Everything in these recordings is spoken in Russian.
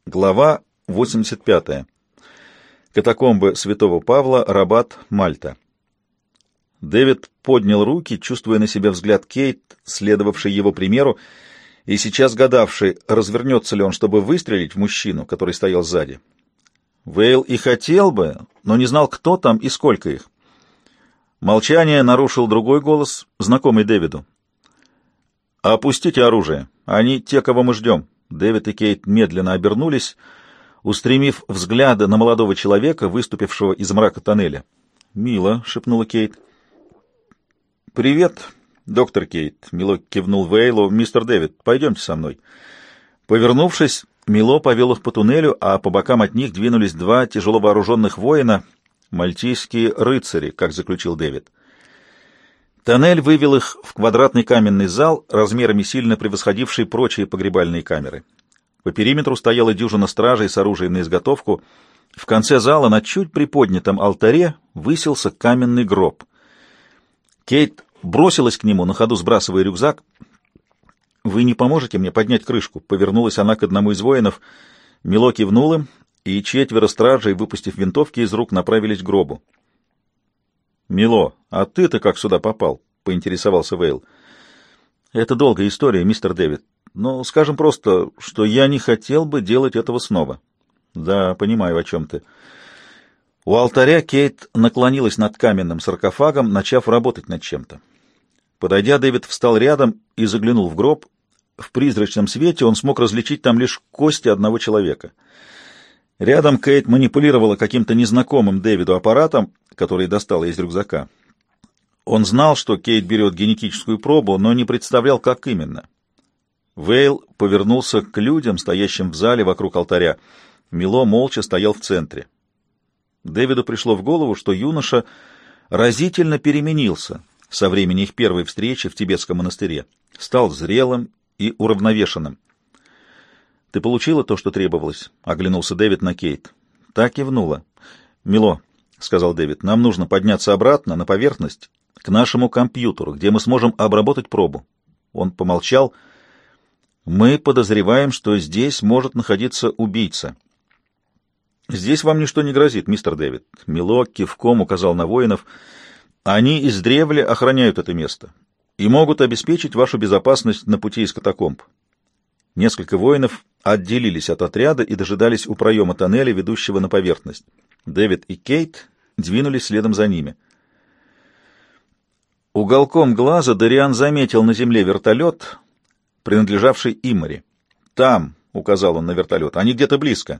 Глава 85. Катакомбы Святого Павла, Рабат, Мальта. Дэвид поднял руки, чувствуя на себе взгляд Кейт, следовавший его примеру, и сейчас гадавший, развернется ли он, чтобы выстрелить в мужчину, который стоял сзади. Вейл и хотел бы, но не знал, кто там и сколько их. Молчание нарушил другой голос, знакомый Дэвиду. «Опустите оружие. Они те, кого мы ждем». Дэвид и Кейт медленно обернулись, устремив взгляды на молодого человека, выступившего из мрака тоннеля. «Мило», — шепнула Кейт. «Привет, доктор Кейт», — Мило кивнул Вейлу. «Мистер Дэвид, пойдемте со мной». Повернувшись, Мило повел их по туннелю, а по бокам от них двинулись два тяжело вооруженных воина, мальтийские рыцари, как заключил Дэвид. Тоннель вывел их в квадратный каменный зал, размерами сильно превосходивший прочие погребальные камеры. По периметру стояла дюжина стражей с оружием на изготовку. В конце зала на чуть приподнятом алтаре высился каменный гроб. Кейт бросилась к нему, на ходу сбрасывая рюкзак. «Вы не поможете мне поднять крышку?» Повернулась она к одному из воинов. Мило кивнул им, и четверо стражей, выпустив винтовки из рук, направились к гробу. «Мило, а ты-то как сюда попал?» — поинтересовался Вейл. «Это долгая история, мистер Дэвид. Но скажем просто, что я не хотел бы делать этого снова». «Да, понимаю, о чем ты». У алтаря Кейт наклонилась над каменным саркофагом, начав работать над чем-то. Подойдя, Дэвид встал рядом и заглянул в гроб. В призрачном свете он смог различить там лишь кости одного человека. Рядом Кейт манипулировала каким-то незнакомым Дэвиду аппаратом, который достала из рюкзака. Он знал, что Кейт берет генетическую пробу, но не представлял, как именно. Вейл повернулся к людям, стоящим в зале вокруг алтаря. Мило молча стоял в центре. Дэвиду пришло в голову, что юноша разительно переменился со времени их первой встречи в тибетском монастыре. Стал зрелым и уравновешенным. «Ты получила то, что требовалось?» — оглянулся Дэвид на Кейт. Та кивнула. «Мило», — сказал Дэвид, — «нам нужно подняться обратно на поверхность, к нашему компьютеру, где мы сможем обработать пробу». Он помолчал. «Мы подозреваем, что здесь может находиться убийца». «Здесь вам ничто не грозит, мистер Дэвид». Мило кивком указал на воинов. «Они издревле охраняют это место и могут обеспечить вашу безопасность на пути из катакомб». Несколько воинов отделились от отряда и дожидались у проема тоннеля, ведущего на поверхность. Дэвид и Кейт двинулись следом за ними. Уголком глаза Дориан заметил на земле вертолет, принадлежавший Иммори. «Там», — указал он на вертолет, — «они где-то близко».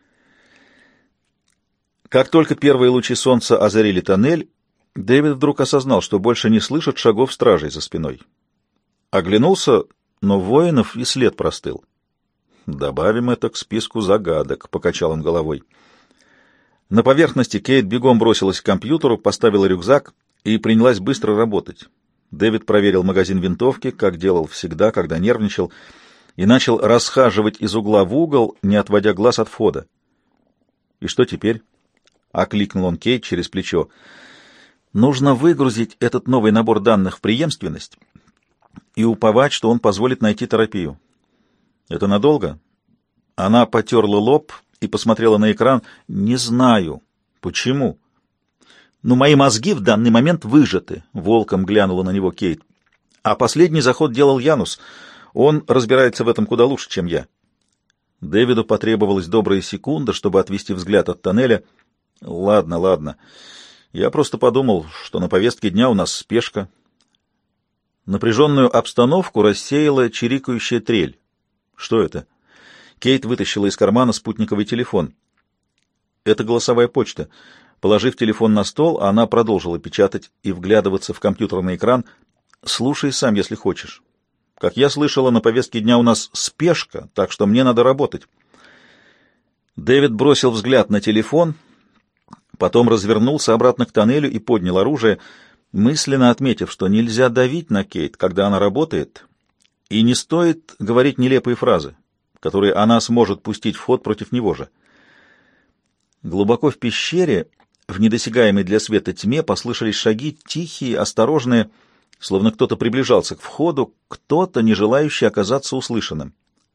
Как только первые лучи солнца озарили тоннель, Дэвид вдруг осознал, что больше не слышит шагов стражей за спиной. Оглянулся, но воинов и след простыл. «Добавим это к списку загадок», — покачал он головой. На поверхности Кейт бегом бросилась к компьютеру, поставила рюкзак и принялась быстро работать. Дэвид проверил магазин винтовки, как делал всегда, когда нервничал, и начал расхаживать из угла в угол, не отводя глаз от входа. «И что теперь?» — окликнул он Кейт через плечо. «Нужно выгрузить этот новый набор данных в преемственность и уповать, что он позволит найти терапию». «Это надолго?» Она потерла лоб и посмотрела на экран. «Не знаю. Почему?» «Ну, мои мозги в данный момент выжаты», — волком глянула на него Кейт. «А последний заход делал Янус. Он разбирается в этом куда лучше, чем я». Дэвиду потребовалась добрая секунда, чтобы отвести взгляд от тоннеля. «Ладно, ладно. Я просто подумал, что на повестке дня у нас спешка». Напряженную обстановку рассеяла чирикающая трель. «Что это?» Кейт вытащила из кармана спутниковый телефон. «Это голосовая почта». Положив телефон на стол, она продолжила печатать и вглядываться в компьютерный экран. «Слушай сам, если хочешь. Как я слышала, на повестке дня у нас спешка, так что мне надо работать». Дэвид бросил взгляд на телефон, потом развернулся обратно к тоннелю и поднял оружие, мысленно отметив, что нельзя давить на Кейт, когда она работает, и не стоит говорить нелепые фразы, которые она сможет пустить в ход против него же. Глубоко в пещере, в недосягаемой для света тьме, послышались шаги, тихие, осторожные, словно кто-то приближался к входу, кто-то, не желающий оказаться услышанным.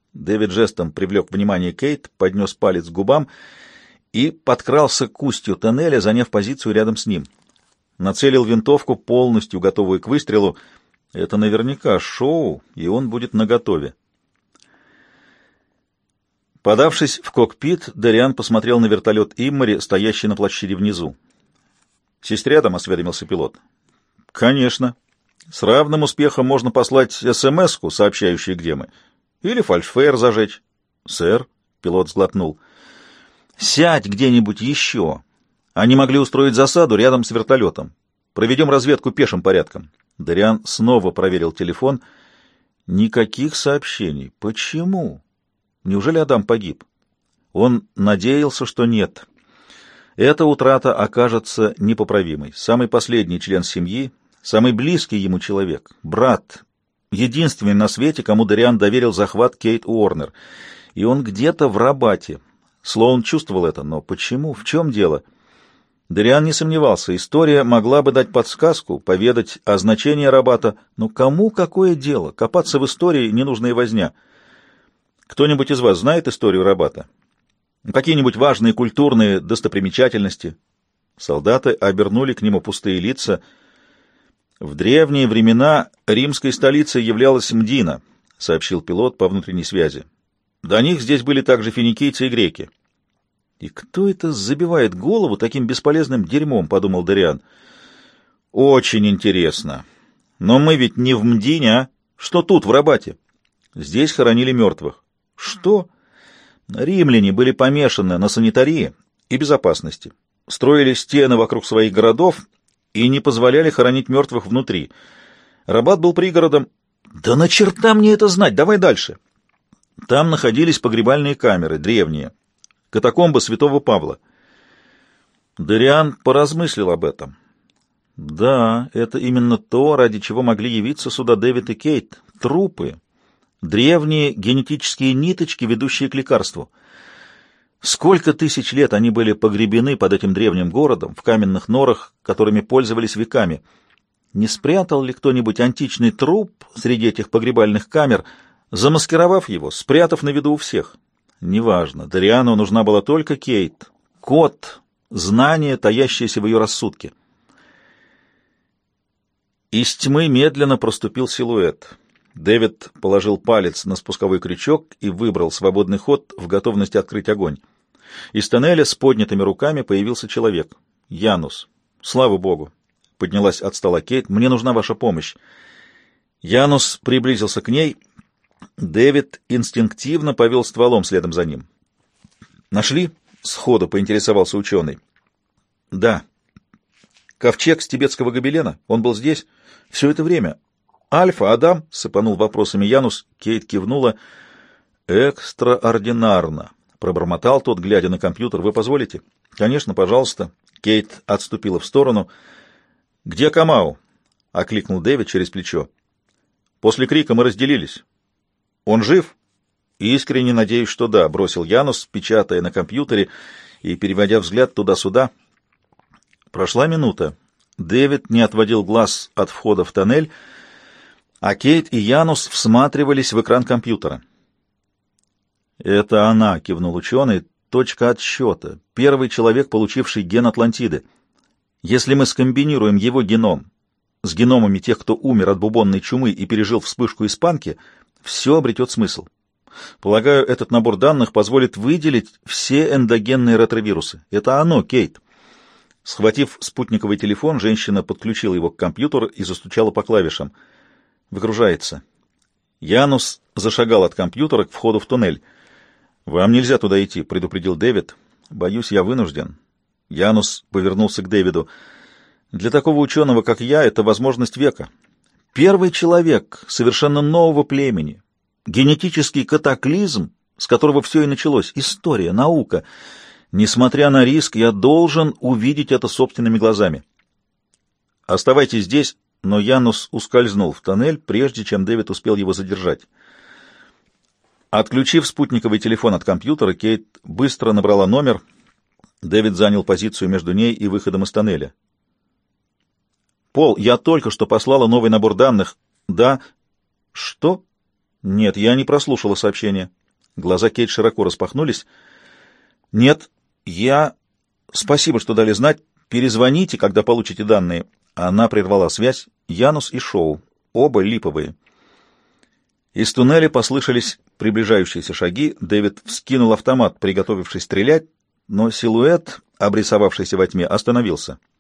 Дэвид жестом привлек внимание Кейт, поднес палец к губам и подкрался к устью тоннеля, заняв позицию рядом с ним. Нацелил винтовку, полностью готовую к выстрелу. Это наверняка шоу, и он будет наготове. Подавшись в кокпит, Дориан посмотрел на вертолет Иммори, стоящий на площади внизу. «Сесть рядом?» — осведомился пилот. «Конечно. С равным успехом можно послать СМС-ку, сообщающую, где мы, или фальшфейер зажечь». «Сэр», — пилот сглотнул, — «сядь где-нибудь еще. Они могли устроить засаду рядом с вертолетом. Проведем разведку пешим порядком». Дориан снова проверил телефон. Никаких сообщений. Почему? Неужели Адам погиб? Он надеялся, что нет. Эта утрата окажется непоправимой. Самый последний член семьи, самый близкий ему человек, брат, единственный на свете, кому Дориан доверил захват Кейт Уорнер. И он где-то в Рабате. Слоун чувствовал это, но почему? В чем дело? Дориан не сомневался, история могла бы дать подсказку, поведать о значении Рабата, но кому какое дело? Копаться в истории — ненужная возня. Кто-нибудь из вас знает историю Рабата? Какие-нибудь важные культурные достопримечательности? Солдаты обернули к нему пустые лица. В древние времена римской столицей являлась Мдина, сообщил пилот по внутренней связи. До них здесь были также финикийцы и греки. «И кто это забивает голову таким бесполезным дерьмом?» — подумал Дориан. «Очень интересно. Но мы ведь не в Мдине, а? Что тут, в Рабате?» «Здесь хоронили мертвых». «Что?» «Римляне были помешаны на санитарии и безопасности, строили стены вокруг своих городов и не позволяли хоронить мертвых внутри. Рабат был пригородом...» «Да на черта мне это знать! Давай дальше!» Там находились погребальные камеры, древние. Катакомбы святого Павла. Дориан поразмыслил об этом. Да, это именно то, ради чего могли явиться сюда Дэвид и Кейт. Трупы. Древние генетические ниточки, ведущие к лекарству. Сколько тысяч лет они были погребены под этим древним городом, в каменных норах, которыми пользовались веками. Не спрятал ли кто-нибудь античный труп среди этих погребальных камер, замаскировав его, спрятав на виду у всех? Неважно. Дориану нужна была только Кейт. Код, знание, таящееся в ее рассудке. Из тьмы медленно проступил силуэт. Дэвид положил палец на спусковой крючок и выбрал свободный ход в готовности открыть огонь. Из тоннеля с поднятыми руками появился человек. Янус. «Слава Богу!» — поднялась от стола Кейт. «Мне нужна ваша помощь». Янус приблизился к ней. Дэвид инстинктивно повел стволом следом за ним. «Нашли?» — сходу поинтересовался ученый. «Да». «Ковчег с тибетского гобелена? Он был здесь?» «Все это время». «Альфа, Адам?» — сыпанул вопросами Янус. Кейт кивнула. «Экстраординарно», — пробормотал тот, глядя на компьютер. «Вы позволите?» «Конечно, пожалуйста». Кейт отступила в сторону. «Где Камау?» — окликнул Дэвид через плечо. «После крика мы разделились». «Он жив?» «Искренне надеюсь, что да», — бросил Янус, печатая на компьютере и переводя взгляд туда-сюда. Прошла минута. Дэвид не отводил глаз от входа в тоннель, а Кейт и Янус всматривались в экран компьютера. «Это она», — кивнул ученый, — «точка отсчета. Первый человек, получивший ген Атлантиды. Если мы скомбинируем его геном с геномами тех, кто умер от бубонной чумы и пережил вспышку испанки, все обретет смысл. Полагаю, этот набор данных позволит выделить все эндогенные ретровирусы. Это оно, Кейт». Схватив спутниковый телефон, женщина подключила его к компьютеру и застучала по клавишам. «Выгружается». Янус зашагал от компьютера к входу в туннель. «Вам нельзя туда идти», — предупредил Дэвид. «Боюсь, я вынужден». Янус повернулся к Дэвиду. «Для такого ученого, как я, это возможность века. Первый человек совершенно нового племени. Генетический катаклизм, с которого все и началось. История, наука. Несмотря на риск, я должен увидеть это собственными глазами». «Оставайтесь здесь», но Янус ускользнул в тоннель, прежде чем Дэвид успел его задержать. Отключив спутниковый телефон от компьютера, Кейт быстро набрала номер. Дэвид занял позицию между ней и выходом из тоннеля. «Пол, я только что послала новый набор данных». «Да». «Что?» «Нет, я не прослушала сообщение». Глаза Кейт широко распахнулись. «Нет, я... Спасибо, что дали знать. Перезвоните, когда получите данные». Она прервала связь. Янус и Шоу. Оба липовые. Из туннеля послышались приближающиеся шаги. Дэвид вскинул автомат, приготовившись стрелять, но силуэт, обрисовавшийся во тьме, остановился.